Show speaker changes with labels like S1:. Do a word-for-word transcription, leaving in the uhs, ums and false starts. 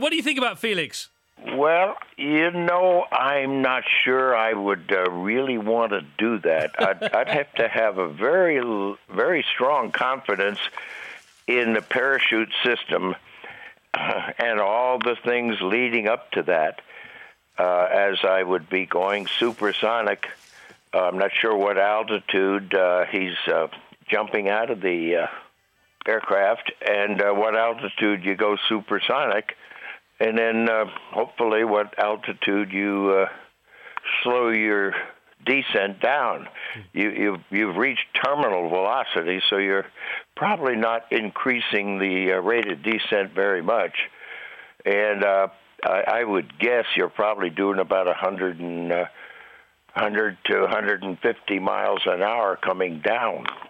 S1: What do you think about Felix?
S2: Well, you know, I'm not sure I would uh, really want to do that. I'd, I'd have to have a very, very strong confidence in the parachute system uh, and all the things leading up to that, uh, as I would be going supersonic. Uh, I'm not sure what altitude uh, he's uh, jumping out of the uh, aircraft and uh, what altitude you go supersonic. And then uh, hopefully what altitude you uh, slow your descent down. You, you've, you've reached terminal velocity, so you're probably not increasing the uh, rate of descent very much. And uh, I, I would guess you're probably doing about one hundred, and, uh, one hundred to one hundred fifty miles an hour coming down.